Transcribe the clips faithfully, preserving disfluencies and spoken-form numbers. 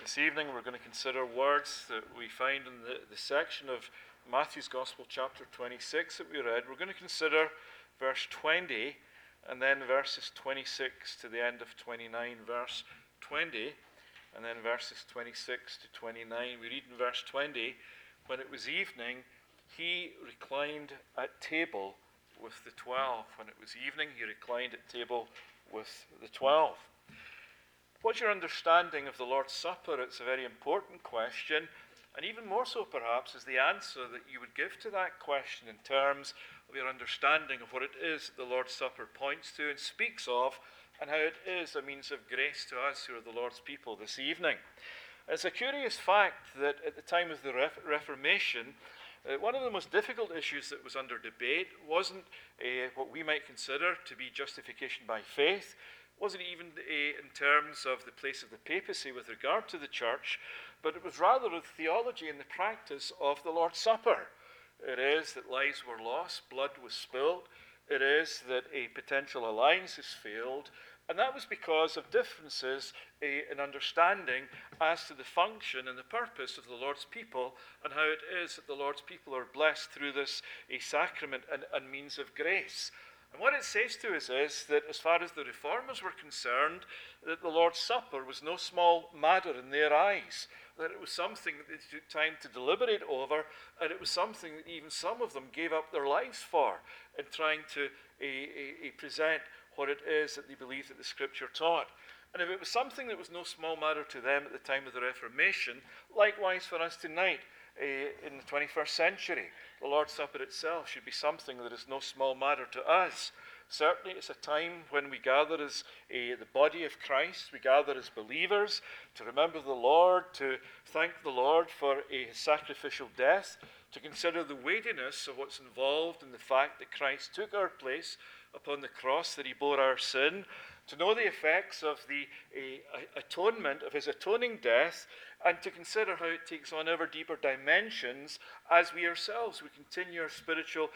This evening we're going to consider words that we find in the, the section of Matthew's Gospel, chapter twenty-six that we read. We're going to consider verse twenty and then verses twenty-six to the end of twenty-nine. Verse twenty and then verses twenty-six to twenty-nine. We read in verse twenty, when it was evening, he reclined at table with the twelve. When it was evening, he reclined at table with the twelve. What's your understanding of the Lord's Supper? It's a very important question, and even more so perhaps is the answer that you would give to that question in terms of your understanding of what it is that the Lord's Supper points to and speaks of, and how it is a means of grace to us who are the Lord's people this evening. It's a curious fact that at the time of the Re- Reformation, uh, one of the most difficult issues that was under debate wasn't uh, what we might consider to be justification by faith, wasn't even uh, in terms of the place of the papacy with regard to the church, but it was rather the theology and the practice of the Lord's Supper. It is that lives were lost, blood was spilled. It is that a potential alliance has failed, and that was because of differences uh, in understanding as to the function and the purpose of the Lord's people, and how it is that the Lord's people are blessed through this a sacrament and, and means of grace. And what it says to us is that as far as the Reformers were concerned, that the Lord's Supper was no small matter in their eyes, that it was something that they took time to deliberate over, and it was something that even some of them gave up their lives for in trying to uh, uh, present what it is that they believed that the Scripture taught. And if it was something that was no small matter to them at the time of the Reformation, likewise for us tonight, Uh, in the twenty-first century, the Lord's Supper itself should be something that is no small matter to us. Certainly it's a time when we gather as uh, the body of Christ, we gather as believers to remember the Lord, to thank the Lord for a sacrificial death, to consider the weightiness of what's involved in the fact that Christ took our place upon the cross, that he bore our sin, to know the effects of the uh, atonement, of his atoning death, and to consider how it takes on ever deeper dimensions as we ourselves, we continue our spiritual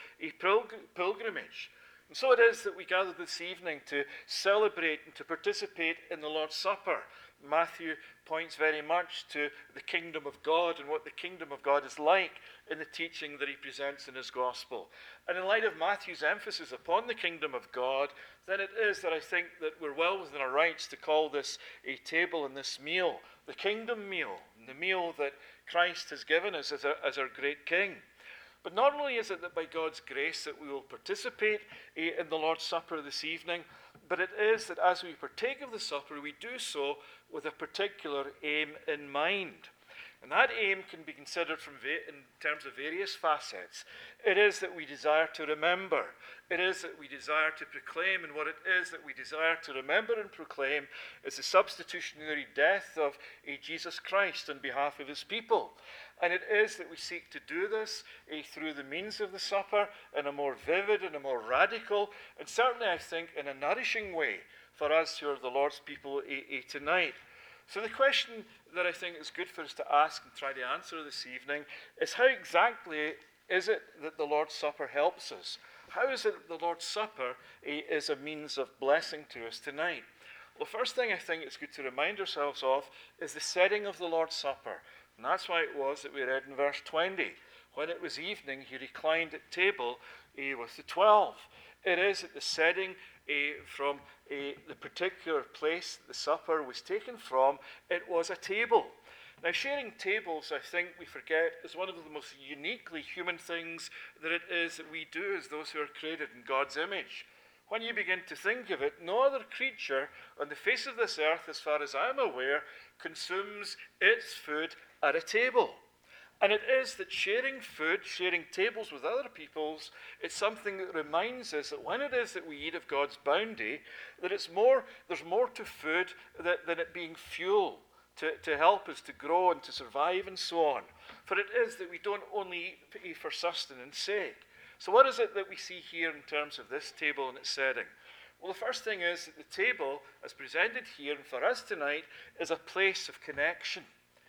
pilgrimage. And so it is that we gather this evening to celebrate and to participate in the Lord's Supper. Matthew points very much to the kingdom of God and what the kingdom of God is like in the teaching that he presents in his gospel. And in light of Matthew's emphasis upon the kingdom of God, then it is that I think that we're well within our rights to call this a table and this meal, the kingdom meal, the meal that Christ has given us as our, as our great King. But not only is it that by God's grace that we will participate in the Lord's Supper this evening, but it is that as we partake of the supper, we do so with a particular aim in mind. And that aim can be considered from va- in terms of various facets. It is that we desire to remember. It is that we desire to proclaim, and what it is that we desire to remember and proclaim is the substitutionary death of a Jesus Christ on behalf of his people. And it is that we seek to do this eh, through the means of the supper in a more vivid and a more radical, and certainly I think in a nourishing way for us who are the Lord's people eh, eh, tonight. So the question that I think is good for us to ask and try to answer this evening is, how exactly is it that the Lord's Supper helps us? How is it that the Lord's Supper eh, is a means of blessing to us tonight? Well, the first thing I think it's good to remind ourselves of is the setting of the Lord's Supper. And that's why it was that we read in verse twenty. When it was evening, he reclined at table eh, with the twelve. It is at the setting eh, from eh, the particular place that the supper was taken from, it was a table. Now, sharing tables, I think we forget, is one of the most uniquely human things that it is that we do as those who are created in God's image. When you begin to think of it, no other creature on the face of this earth, as far as I'm aware, consumes its food at a table. And it is that sharing food, sharing tables with other people's, it's something that reminds us that when it is that we eat of God's bounty, that it's more, there's more to food than, than it being fuel to, to help us to grow and to survive and so on. For it is that we don't only eat for sustenance sake. So what is it that we see here in terms of this table and its setting? Well, the first thing is that the table, as presented here and for us tonight, is a place of connection.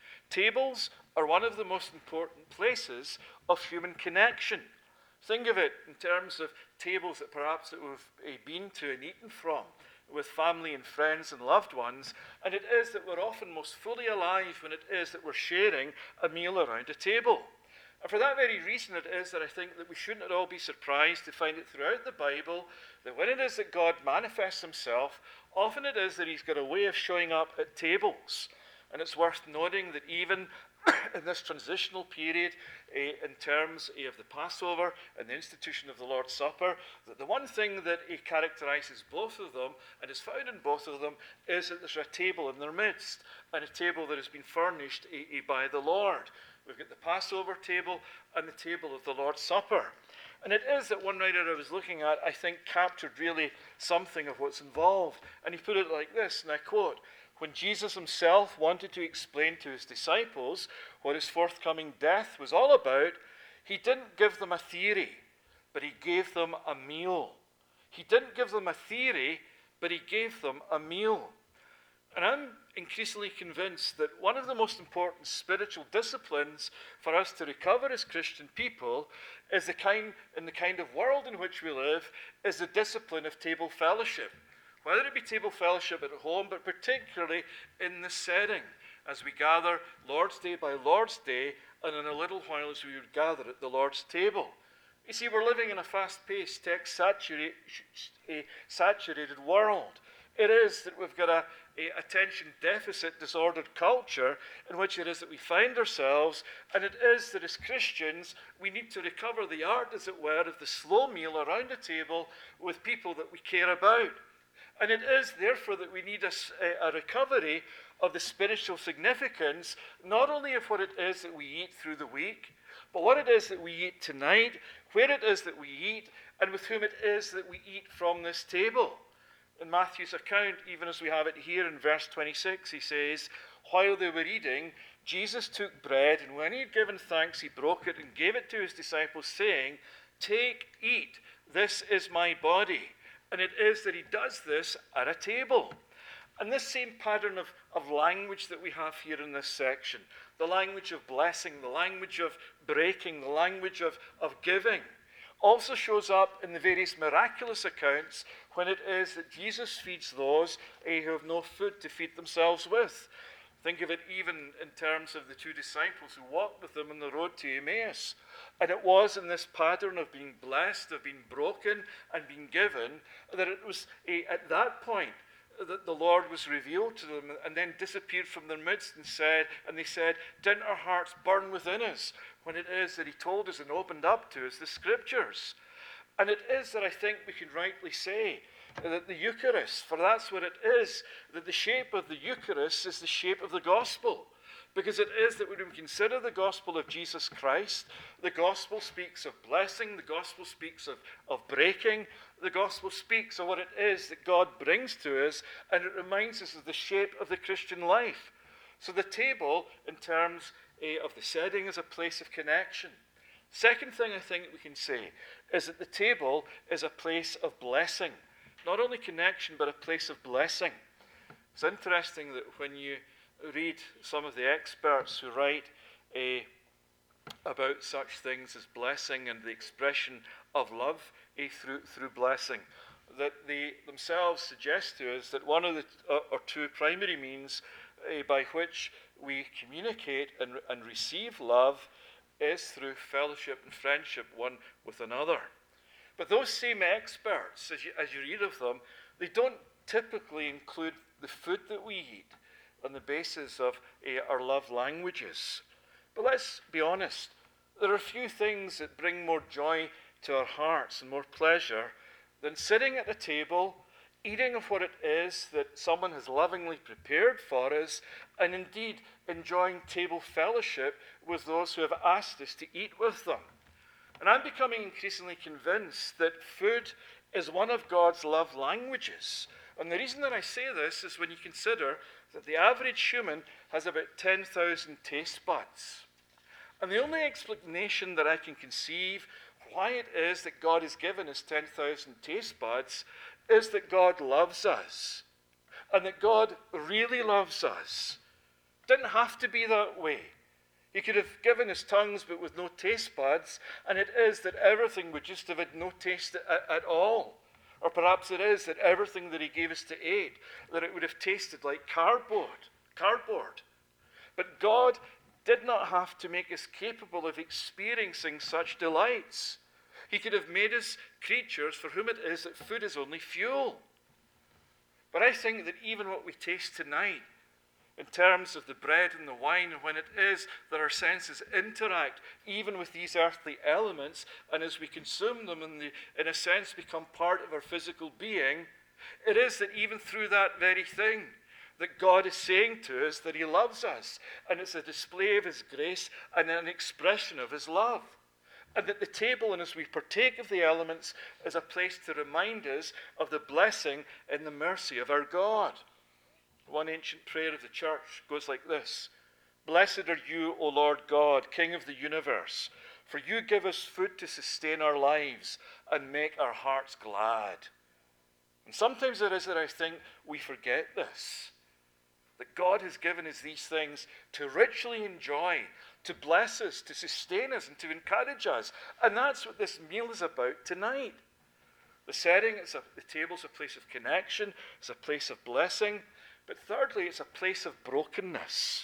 Tables are one of the most important places of human connection. Think of it in terms of tables that perhaps that we've been to and eaten from. with family and friends and loved ones, and it is that we're often most fully alive when it is that we're sharing a meal around a table. And for that very reason it is that I think that we shouldn't at all be surprised to find it throughout the Bible that when it is that God manifests himself, often it is that he's got a way of showing up at tables. And it's worth noting that even in this transitional period, eh, in terms eh, of the Passover and the institution of the Lord's Supper, that the one thing that eh, characterizes both of them and is found in both of them is that there's a table in their midst, and a table that has been furnished eh, eh, by the Lord. We've got the Passover table and the table of the Lord's Supper. And it is that one writer I was looking at, I think, captured really something of what's involved. And he put it like this, and I quote, "When Jesus himself wanted to explain to his disciples what his forthcoming death was all about, he didn't give them a theory, but he gave them a meal." He didn't give them a theory, but he gave them a meal. And I'm increasingly convinced that one of the most important spiritual disciplines for us to recover as Christian people is the kind, in the kind of world in which we live, is the discipline of table fellowship. Whether it be table fellowship at home, but particularly in this setting, as we gather Lord's Day by Lord's Day, and in a little while as we would gather at the Lord's table. You see, we're living in a fast-paced, tech-saturated saturated world. It is that we've got a, a attention deficit disordered culture in which it is that we find ourselves, and it is that as Christians we need to recover the art, as it were, of the slow meal around a table with people that we care about. And it is therefore that we need a, a recovery of the spiritual significance, not only of what it is that we eat through the week, but what it is that we eat tonight, where it is that we eat, and with whom it is that we eat from this table. In Matthew's account, even as we have it here in verse twenty-six, he says, "While they were eating, Jesus took bread, and when he had given thanks, he broke it and gave it to his disciples, saying, 'Take, eat, this is my body.'" And it is that he does this at a table. And this same pattern of, of language that we have here in this section, the language of blessing, the language of breaking, the language of, of giving, also shows up in the various miraculous accounts when it is that Jesus feeds those eh, who have no food to feed themselves with. Think of it even in terms of the two disciples who walked with him on the road to Emmaus. And it was in this pattern of being blessed, of being broken and being given, that it was eh, at that point that the Lord was revealed to them and then disappeared from their midst and said, and they said, "Didn't our hearts burn within us?" When it is that he told us and opened up to us the scriptures. And it is that I think we can rightly say that the Eucharist, for that's what it is, that the shape of the Eucharist is the shape of the gospel. Because it is that when we consider the gospel of Jesus Christ, the gospel speaks of blessing, the gospel speaks of, of breaking, the gospel speaks of what it is that God brings to us, and it reminds us of the shape of the Christian life. So the table, in terms uh, of the setting, is a place of connection. Second thing I think we can say is that the table is a place of blessing. Not only connection, but a place of blessing. It's interesting that when you read some of the experts who write uh, about such things as blessing and the expression of love uh, through, through blessing, that they themselves suggest to us that one of the uh, or two primary means uh, by which we communicate and, and receive love is through fellowship and friendship one with another. But those same experts, as you, as you read of them, they don't typically include the food that we eat on the basis of uh, our love languages. But let's be honest, there are few things that bring more joy to our hearts and more pleasure than sitting at a table, eating of what it is that someone has lovingly prepared for us, and indeed enjoying table fellowship with those who have asked us to eat with them. And I'm becoming increasingly convinced that food is one of God's love languages. And the reason that I say this is when you consider that the average human has about ten thousand taste buds. And the only explanation that I can conceive why it is that God has given us ten thousand taste buds is that God loves us. And that God really loves us. It didn't have to be that way. He could have given us tongues but with no taste buds, and it is that everything would just have had no taste at, at all. Or perhaps it is that everything that he gave us to eat, that it would have tasted like cardboard, cardboard. But God did not have to make us capable of experiencing such delights. He could have made us creatures for whom it is that food is only fuel. But I think that even what we taste tonight, in terms of the bread and the wine, when it is that our senses interact even with these earthly elements, and as we consume them and they, in a sense, become part of our physical being, it is that even through that very thing, that God is saying to us that he loves us, and it's a display of his grace and an expression of his love. And that the table, and as we partake of the elements, is a place to remind us of the blessing and the mercy of our God. One ancient prayer of the church goes like this: Blessed are you, O Lord God, King of the universe, for you give us food to sustain our lives and make our hearts glad. And sometimes it is that I think we forget this, that God has given us these things to richly enjoy, to bless us, to sustain us, and to encourage us. And that's what this meal is about tonight. The setting, it's a, the table's a place of connection, it's a place of blessing, but thirdly, it's a place of brokenness.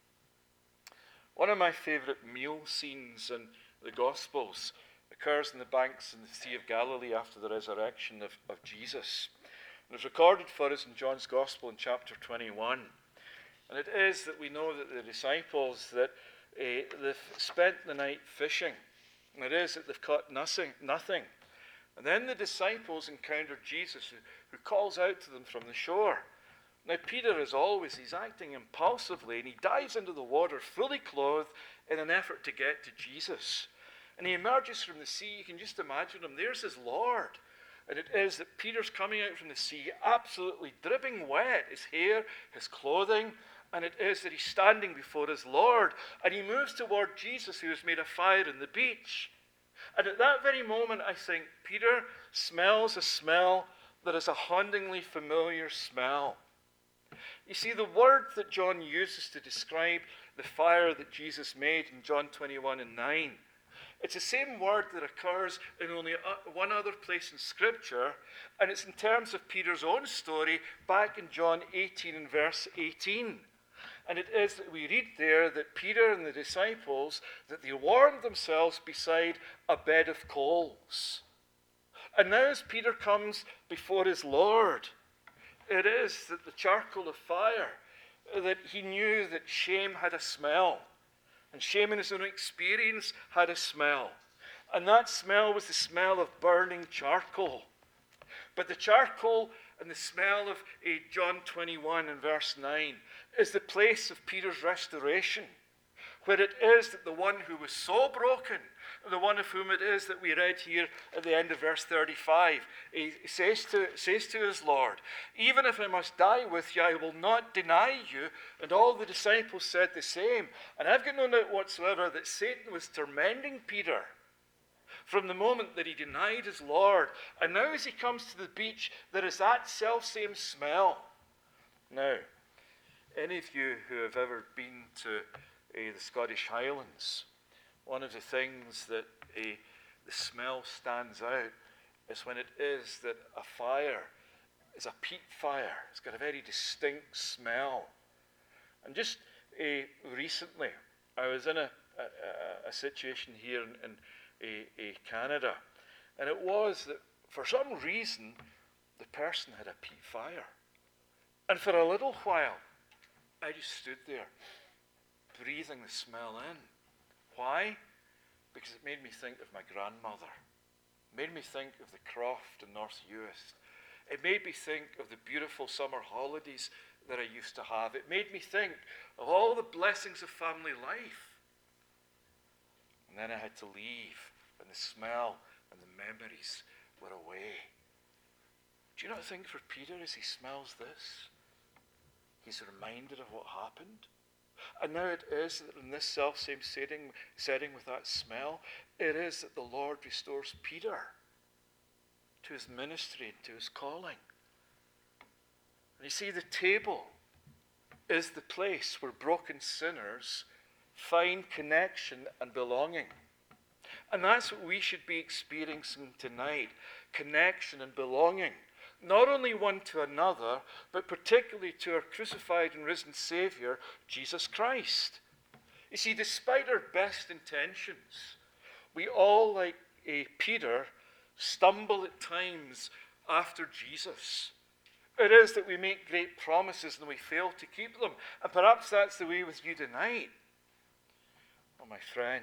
One of my favourite meal scenes in the Gospels occurs in the banks in the Sea of Galilee after the resurrection of, of Jesus. And it's recorded for us in John's Gospel in chapter twenty-one. And it is that we know that the disciples, that uh, they've spent the night fishing. And it is that they've caught nothing. nothing. And then the disciples encounter Jesus, who, who calls out to them from the shore. Now, Peter, as always, he's acting impulsively, and he dives into the water fully clothed in an effort to get to Jesus. And he emerges from the sea. You can just imagine him. There's his Lord. And it is that Peter's coming out from the sea absolutely dripping wet, his hair, his clothing. And it is that he's standing before his Lord. And he moves toward Jesus, who has made a fire on the beach. And at that very moment, I think, Peter smells a smell that is a hauntingly familiar smell. You see, the word that John uses to describe the fire that Jesus made in John twenty-one and nine, it's the same word that occurs in only one other place in Scripture, and it's in terms of Peter's own story back in John eighteen and verse eighteen. And it is that we read there that Peter and the disciples, that they warmed themselves beside a bed of coals. And now as Peter comes before his Lord, it is that the charcoal of fire, that he knew that shame had a smell. And shame in his own experience had a smell. And that smell was the smell of burning charcoal. But the charcoal and the smell of uh, John twenty-one and verse nine is the place of Peter's restoration, where it is that the one who was so broken, the one of whom it is that we read here at the end of verse thirty-five, he says to, says to his Lord, even if I must die with you, I will not deny you. And all the disciples said the same. And I've got no doubt whatsoever that Satan was tormenting Peter from the moment that he denied his Lord. And now as he comes to the beach, there is that self-same smell. Now, any of you who have ever been to uh, the Scottish Highlands, one of the things that uh, the smell stands out is when it is that a fire is a peat fire. It's got a very distinct smell. And just uh, recently, I was in a, a, a situation here in, in uh, uh, Canada, and it was that for some reason, the person had a peat fire. And for a little while, I just stood there, breathing the smell in. Why? Because it made me think of my grandmother. It made me think of the croft in North Uist. It made me think of the beautiful summer holidays that I used to have. It made me think of all the blessings of family life. And then I had to leave, and the smell and the memories were away. Do you not think for Peter, as he smells this, he's reminded of what happened? And now it is that in this self-same setting, setting with that smell, it is that the Lord restores Peter to his ministry and to his calling. And you see, the table is the place where broken sinners find connection and belonging. And that's what we should be experiencing tonight, connection and belonging, not only one to another, but particularly to our crucified and risen Savior, Jesus Christ. You see, despite our best intentions, we all, like a Peter, stumble at times after Jesus. It is that we make great promises and we fail to keep them. And perhaps that's the way with you tonight. Oh, my friend,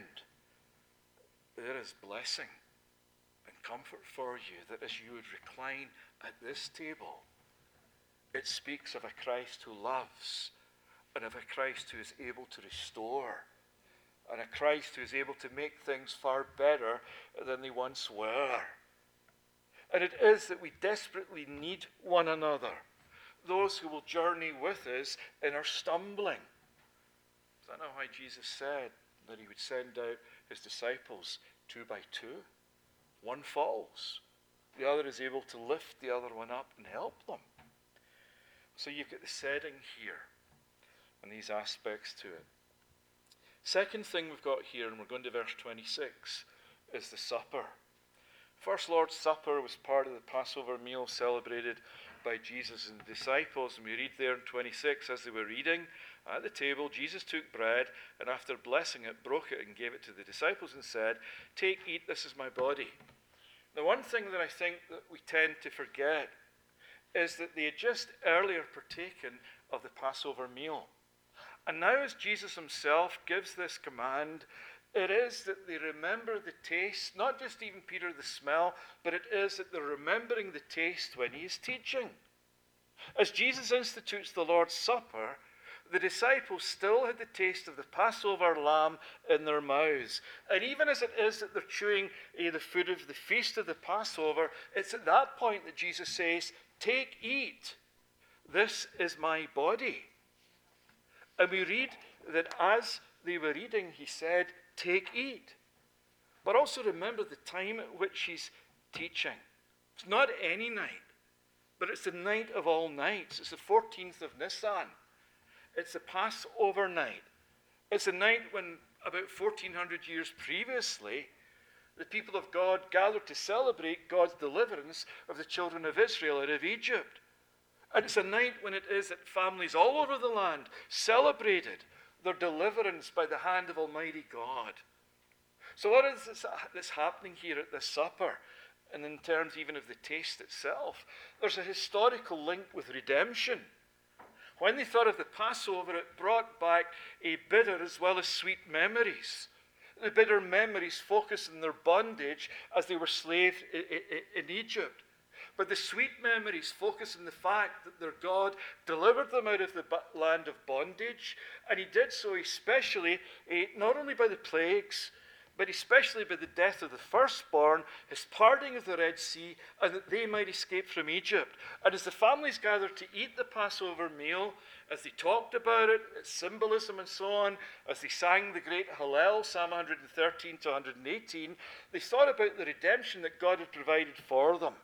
there is blessing and comfort for you that as you would recline at this table, it speaks of a Christ who loves, and of a Christ who is able to restore, and a Christ who is able to make things far better than they once were. And it is that we desperately need one another, those who will journey with us in our stumbling. Is that not why Jesus said that he would send out his disciples two by two? One falls, the other is able to lift the other one up and help them. So you've got the setting here and these aspects to it. Second thing we've got here, and we're going to verse twenty-six, is the supper. First Lord's Supper was part of the Passover meal celebrated by Jesus and the disciples. And we read there in twenty-six, as they were eating at the table, Jesus took bread, and after blessing it, broke it and gave it to the disciples and said, "Take, eat, this is my body." The one thing that I think that we tend to forget is that they had just earlier partaken of the Passover meal. And now as Jesus himself gives this command, it is that they remember the taste, not just even Peter the smell, but it is that they're remembering the taste when he is teaching. As Jesus institutes the Lord's Supper, the disciples still had the taste of the Passover lamb in their mouths. And even as it is that they're chewing eh, the food of the feast of the Passover, it's at that point that Jesus says, "Take, eat, this is my body." And we read that as they were eating, he said, "Take, eat." But also remember the time at which he's teaching. It's not any night, but it's the night of all nights. It's the fourteenth of Nisan. It's the Passover night. It's the night when, about fourteen hundred years previously, the people of God gathered to celebrate God's deliverance of the children of Israel out of Egypt. And it's a night when it is that families all over the land celebrated their deliverance by the hand of Almighty God. So what is this, this happening here at this supper? And in terms even of the taste itself, there's a historical link with redemption. When they thought of the Passover, it brought back a bitter as well as sweet memories. The bitter memories focused on their bondage as they were slaves in Egypt. But the sweet memories focus on the fact that their God delivered them out of the land of bondage, and he did so especially eh, not only by the plagues, but especially by the death of the firstborn, his parting of the Red Sea, and that they might escape from Egypt. And as the families gathered to eat the Passover meal, as they talked about it, its symbolism and so on, as they sang the great Hallel, Psalm one thirteen to one eighteen, they thought about the redemption that God had provided for them.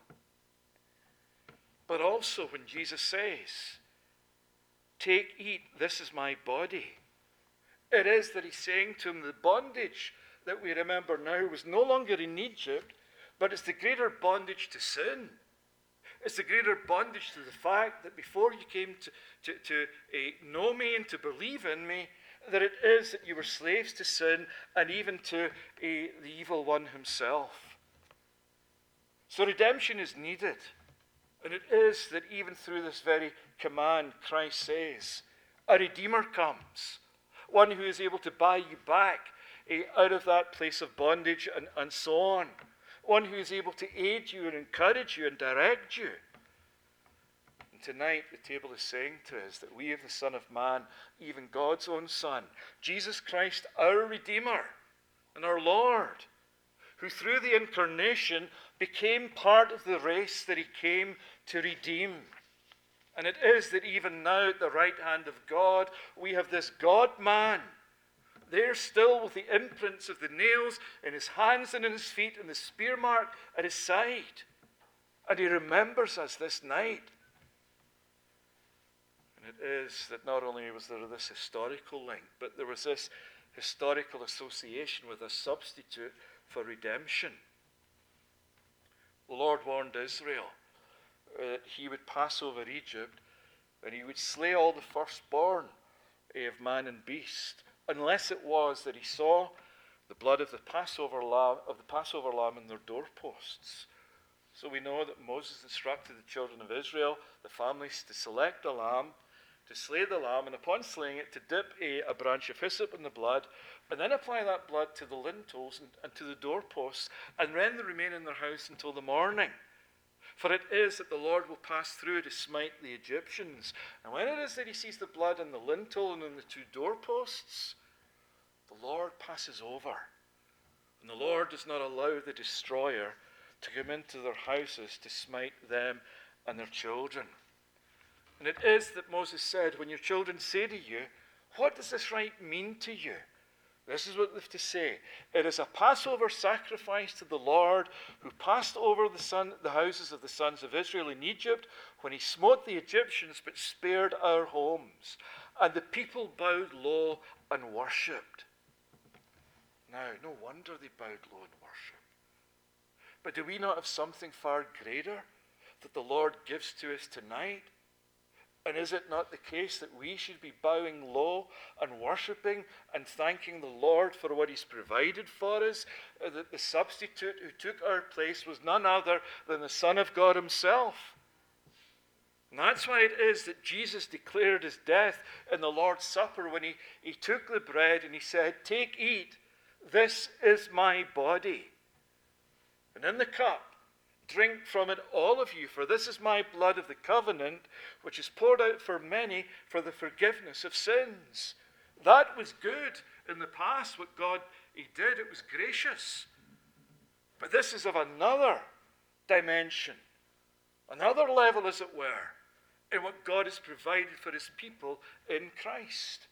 But also when Jesus says, "Take, eat, this is my body," it is that he's saying to them the bondage that we remember now was no longer in Egypt, but it's the greater bondage to sin. It's the greater bondage to the fact that before you came to, to, to uh, know me and to believe in me, that it is that you were slaves to sin and even to uh, the evil one himself. So redemption is needed. And it is that even through this very command, Christ says, a Redeemer comes, one who is able to buy you back eh, out of that place of bondage and, and so on, one who is able to aid you and encourage you and direct you. And tonight the table is saying to us that we have the Son of Man, even God's own Son, Jesus Christ, our Redeemer and our Lord, who through the incarnation became part of the race that he came to redeem. And it is that even now at the right hand of God, we have this God-man, there still with the imprints of the nails in his hands and in his feet and the spear mark at his side. And he remembers us this night. And it is that not only was there this historical link, but there was this historical association with a substitute for redemption. The Lord warned Israel uh, that he would pass over Egypt and he would slay all the firstborn of man and beast, unless it was that he saw the blood of the Passover lamb, of the Passover lamb in their doorposts. So we know that Moses instructed the children of Israel, the families, to select a lamb, to slay the lamb, and upon slaying it, to dip a, a branch of hyssop in the blood, and then apply that blood to the lintels and, and to the doorposts, and then they remain in their house until the morning. For it is that the Lord will pass through to smite the Egyptians. And when it is that he sees the blood in the lintel and in the two doorposts, the Lord passes over. And the Lord does not allow the destroyer to come into their houses to smite them and their children. And it is that Moses said, when your children say to you, what does this rite mean to you? This is what they have to say. It is a Passover sacrifice to the Lord, who passed over the, son, the houses of the sons of Israel in Egypt when he smote the Egyptians but spared our homes. And the people bowed low and worshipped. Now, no wonder they bowed low and worshipped. But do we not have something far greater that the Lord gives to us tonight? And is it not the case that we should be bowing low and worshipping and thanking the Lord for what he's provided for us? Uh, that the substitute who took our place was none other than the Son of God himself. And that's why it is that Jesus declared his death in the Lord's Supper when he, he took the bread and he said, take, eat, this is my body. And in the cup, drink from it, all of you, for this is my blood of the covenant, which is poured out for many for the forgiveness of sins. That was good in the past, what God he did. It was gracious. But this is of another dimension, another level, as it were, in what God has provided for his people in Christ.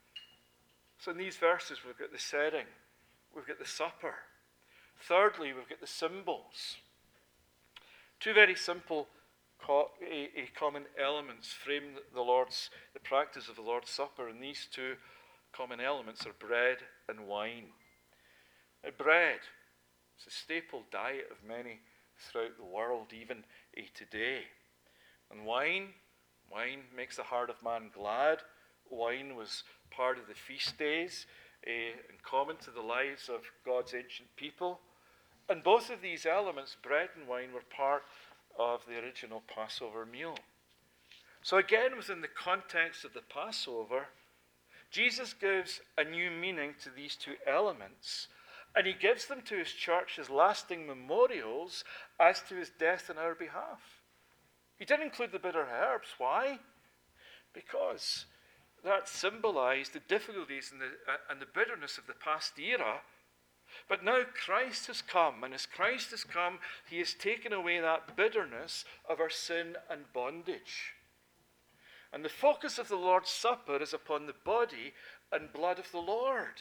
So in these verses, we've got the setting, we've got the supper. Thirdly, we've got the symbols. Two very simple co- a, a common elements frame the Lord's the practice of the Lord's Supper, and these two common elements are bread and wine. Now, bread is a staple diet of many throughout the world, even uh, today. And wine, wine makes the heart of man glad. Wine was part of the feast days, uh, and common to the lives of God's ancient people. And both of these elements, bread and wine, were part of the original Passover meal. So again, within the context of the Passover, Jesus gives a new meaning to these two elements, and he gives them to his church as lasting memorials as to his death on our behalf. He did include the bitter herbs. Why? Because that symbolized the difficulties and the, uh, and the bitterness of the past era. But now Christ has come, and as Christ has come, he has taken away that bitterness of our sin and bondage. And the focus of the Lord's Supper is upon the body and blood of the Lord.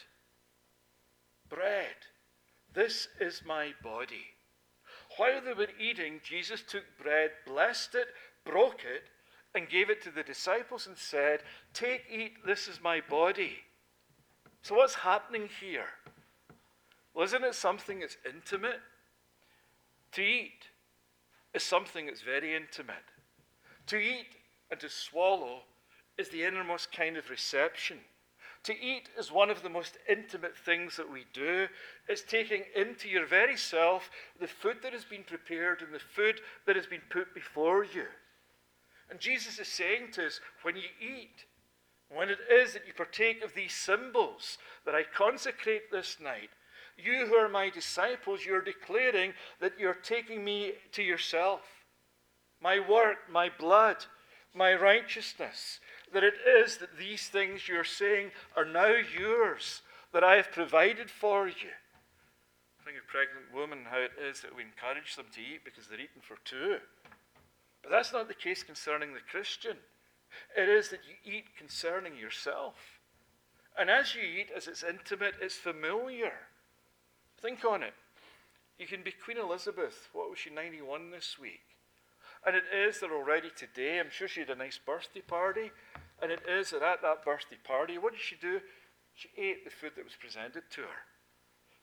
Bread. This is my body. While they were eating, Jesus took bread, blessed it, broke it, and gave it to the disciples and said, take, eat, this is my body. So what's happening here? Well, isn't it something that's intimate? To eat is something that's very intimate. To eat and to swallow is the innermost kind of reception. To eat is one of the most intimate things that we do. It's taking into your very self the food that has been prepared and the food that has been put before you. And Jesus is saying to us, when you eat, when it is that you partake of these symbols that I consecrate this night, you who are my disciples, you're declaring that you're taking me to yourself. My work, my blood, my righteousness. That it is that these things you're saying are now yours, that I have provided for you. Think of pregnant women, how it is that we encourage them to eat because they're eating for two. But that's not the case concerning the Christian. It is that you eat concerning yourself. And as you eat, as it's intimate, it's familiar. Think on it. You can be Queen Elizabeth. What was she, ninety-one this week? And it is that already today, I'm sure she had a nice birthday party, and it is that at that birthday party, what did she do? She ate the food that was presented to her.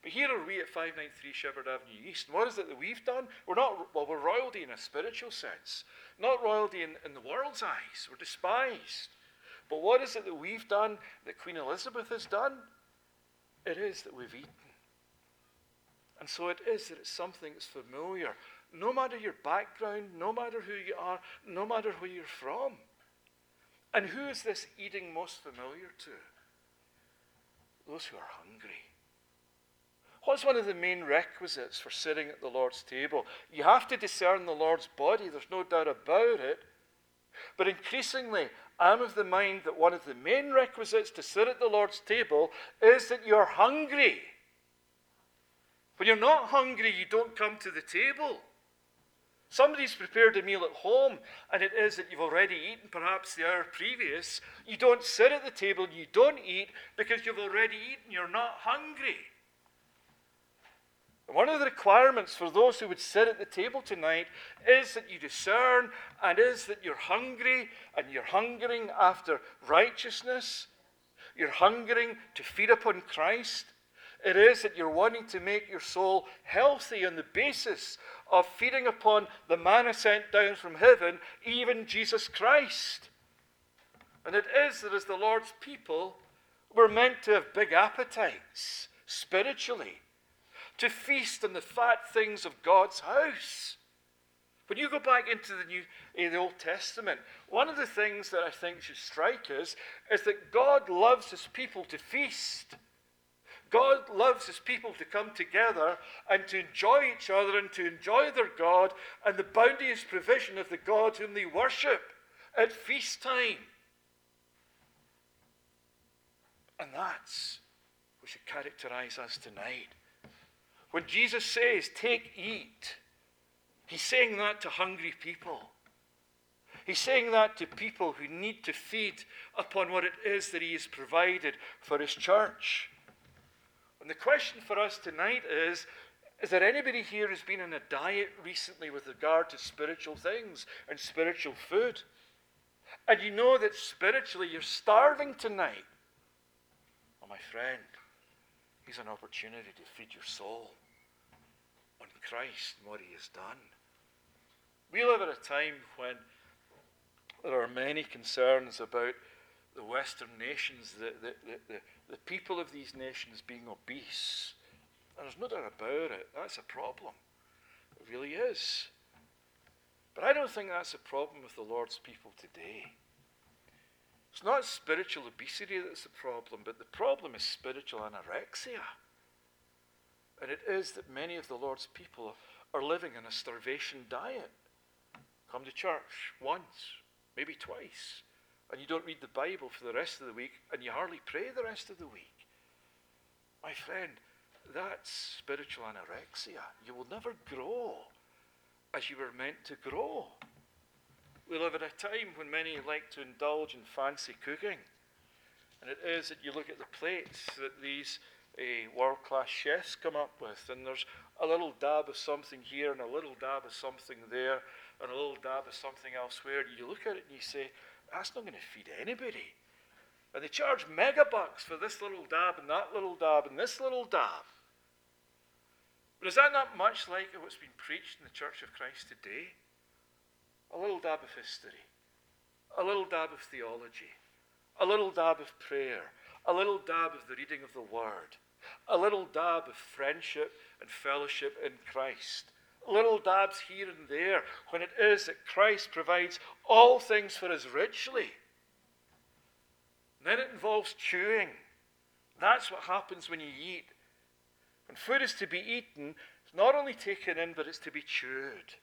But here are we at five ninety-three Shepherd Avenue East, and what is it that we've done? We're not, well, we're royalty in a spiritual sense, not royalty in, in the world's eyes. We're despised. But what is it that we've done, that Queen Elizabeth has done? It is that we've eaten. And so it is that it's something that's familiar, no matter your background, no matter who you are, no matter where you're from. And who is this eating most familiar to? Those who are hungry. What's one of the main requisites for sitting at the Lord's table? You have to discern the Lord's body, there's no doubt about it. But increasingly, I'm of the mind that one of the main requisites to sit at the Lord's table is that you're hungry. When you're not hungry, you don't come to the table. Somebody's prepared a meal at home, and it is that you've already eaten perhaps the hour previous. You don't sit at the table, you don't eat because you've already eaten. You're not hungry. And one of the requirements for those who would sit at the table tonight is that you discern, and is that you're hungry, and you're hungering after righteousness. You're hungering to feed upon Christ. It is that you're wanting to make your soul healthy on the basis of feeding upon the manna sent down from heaven, even Jesus Christ. And it is that as the Lord's people, we're meant to have big appetites, spiritually, to feast on the fat things of God's house. When you go back into the New, uh, the Old Testament, one of the things that I think should strike us is that God loves his people to feast. God loves his people to come together and to enjoy each other and to enjoy their God and the bounteous provision of the God whom they worship at feast time. And that's what should characterize us tonight. When Jesus says, take, eat, he's saying that to hungry people. He's saying that to people who need to feed upon what it is that he has provided for his church. And the question for us tonight is, is there anybody here who's been on a diet recently with regard to spiritual things and spiritual food? And you know that spiritually you're starving tonight. Well, my friend, here's an opportunity to feed your soul on Christ and what he has done. We live at a time when there are many concerns about the Western nations, the, the, the, the, the people of these nations being obese. And there's no doubt about it. That's a problem. It really is. But I don't think that's a problem with the Lord's people today. It's not spiritual obesity that's the problem, but the problem is spiritual anorexia. And it is that many of the Lord's people are living in a starvation diet. Come to church once, maybe twice, and you don't read the Bible for the rest of the week, and you hardly pray the rest of the week. My friend, that's spiritual anorexia. You will never grow as you were meant to grow. We live at a time when many like to indulge in fancy cooking. And it is that you look at the plates that these uh, world-class chefs come up with, and there's a little dab of something here and a little dab of something there and a little dab of something elsewhere. And you look at it and you say, that's not going to feed anybody. And they charge megabucks for this little dab and that little dab and this little dab. But is that not much like what's been preached in the Church of Christ today? A little dab of history, a little dab of theology, a little dab of prayer, a little dab of the reading of the Word, a little dab of friendship and fellowship in Christ, little dabs here and there, when it is that Christ provides all things for us richly. And then it involves chewing. That's what happens when you eat. When food is to be eaten, it's not only taken in, but it's to be chewed.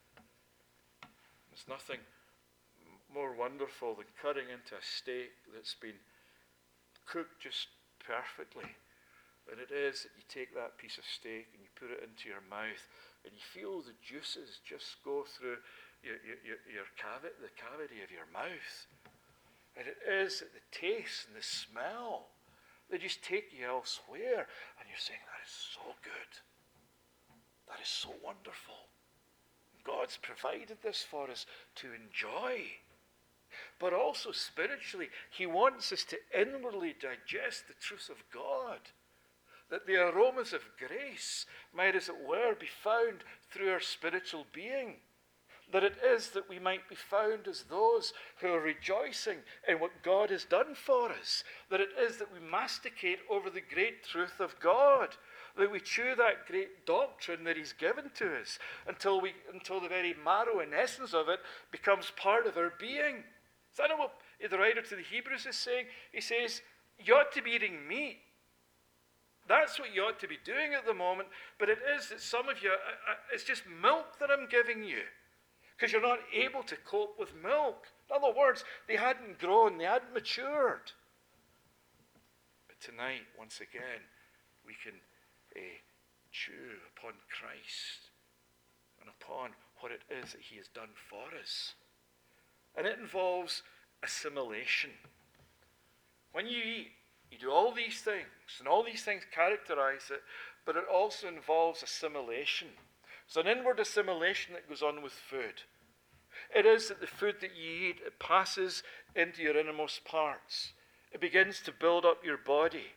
There's nothing more wonderful than cutting into a steak that's been cooked just perfectly. And it is that you take that piece of steak and you put it into your mouth and you feel the juices just go through your, your, your cavity, the cavity of your mouth. And it is that the taste and the smell, they just take you elsewhere. And you're saying, that is so good. That is so wonderful. God's provided this for us to enjoy. But also spiritually, he wants us to inwardly digest the truth of God. that the aromas of grace might, as it were, be found through our spiritual being. That it is that we might be found as those who are rejoicing in what God has done for us. That it is that we masticate over the great truth of God. That we chew that great doctrine that he's given to us until, we, until the very marrow and essence of it becomes part of our being. Is that not what the writer to the Hebrews is saying? He says, you ought to be eating meat. That's what you ought to be doing at the moment. But it is that some of you, it's just milk that I'm giving you. Because you're not able to cope with milk. In other words, they hadn't grown, they hadn't matured. But tonight, once again, we can uh, chew upon Christ and upon what it is that he has done for us. And it involves assimilation. When you eat, you do all these things, and all these things characterize it, but it also involves assimilation. It's an inward assimilation that goes on with food. It is that the food that you eat, it passes into your innermost parts. It begins to build up your body.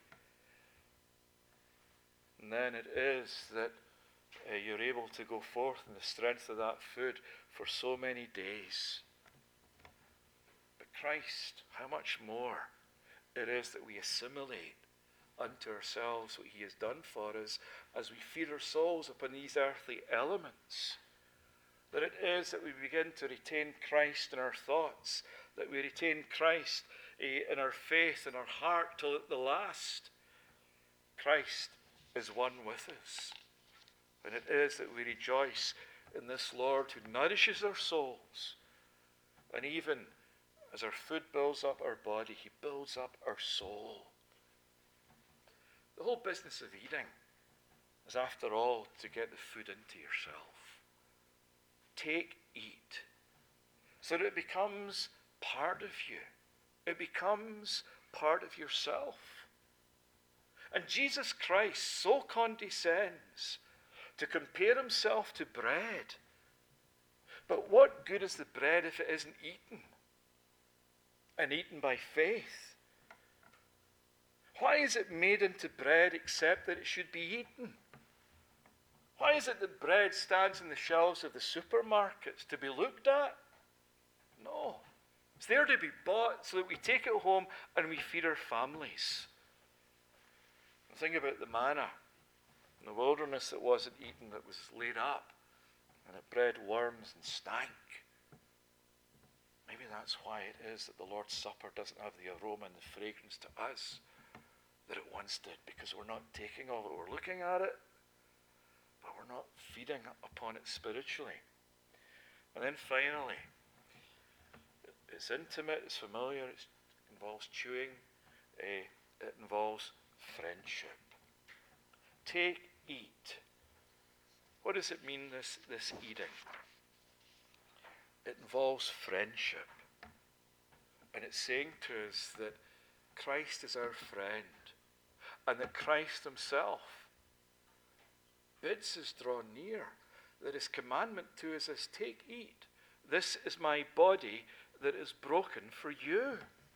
And then it is that uh, you're able to go forth in the strength of that food for so many days. But Christ, how much more it is that we assimilate unto ourselves what he has done for us as we feed our souls upon these earthly elements. That it is that we begin to retain Christ in our thoughts, that we retain Christ uh, in our faith, in our heart, till at the last Christ is one with us. And it is that we rejoice in this Lord who nourishes our souls. And even as our food builds up our body, he builds up our soul. The whole business of eating is, after all, to get the food into yourself. Take, eat, so that it becomes part of you. It becomes part of yourself. And Jesus Christ so condescends to compare himself to bread. But what good is the bread if it isn't eaten? And eaten by faith? Why is it made into bread except that it should be eaten? Why is it that bread stands in the shelves of the supermarkets to be looked at? No. It's there to be bought so that we take it home and we feed our families. Think about the manna in the wilderness that wasn't eaten, that was laid up, and it bred worms and stank. Maybe that's why it is that the Lord's Supper doesn't have the aroma and the fragrance to us that it once did, because we're not taking of it. We're looking at it, but we're not feeding upon it spiritually. And then finally, it's intimate, it's familiar, it involves chewing, uh, it involves friendship. Take, eat. What does it mean, this, this eating? It involves friendship. And it's saying to us that Christ is our friend, and that Christ himself bids us draw near, that his commandment to us is, take, eat. This is my body that is broken for you.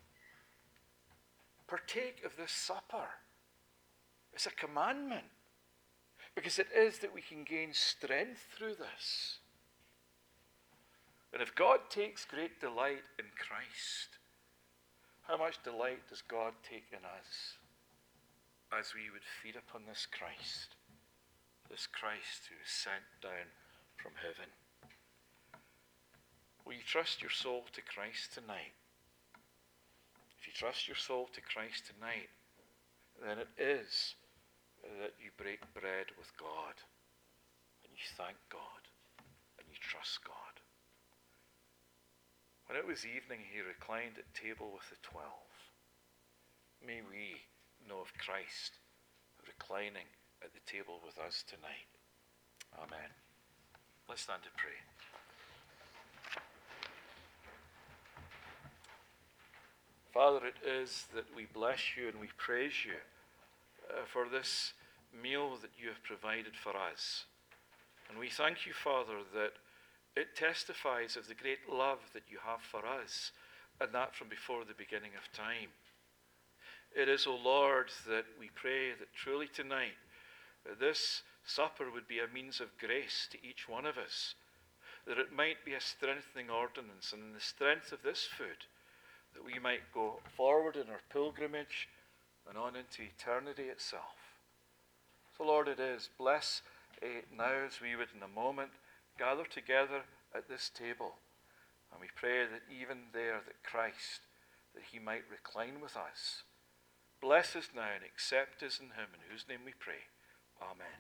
Partake of this supper. It's a commandment, because it is that we can gain strength through this. And if God takes great delight in Christ, how much delight does God take in us as we would feed upon this Christ, this Christ who is sent down from heaven? Will you trust your soul to Christ tonight? If you trust your soul to Christ tonight, then it is that you break bread with God, and you thank God, and you trust God. When it was evening, he reclined at table with the twelve. May we know of Christ reclining at the table with us tonight. Amen. Let's stand to pray. Father, it is that we bless you and we praise you uh, for this meal that you have provided for us. And we thank you, Father, that it testifies of the great love that you have for us, and that from before the beginning of time. It is, O Lord, that we pray that truly tonight that this supper would be a means of grace to each one of us, that it might be a strengthening ordinance, and in the strength of this food, that we might go forward in our pilgrimage and on into eternity itself. So, Lord, it is. Bless uh, now as we would in a moment gather together at this table, and we pray that even there that Christ, that he might recline with us. Bless us now and accept us in him, in whose name we pray. Amen.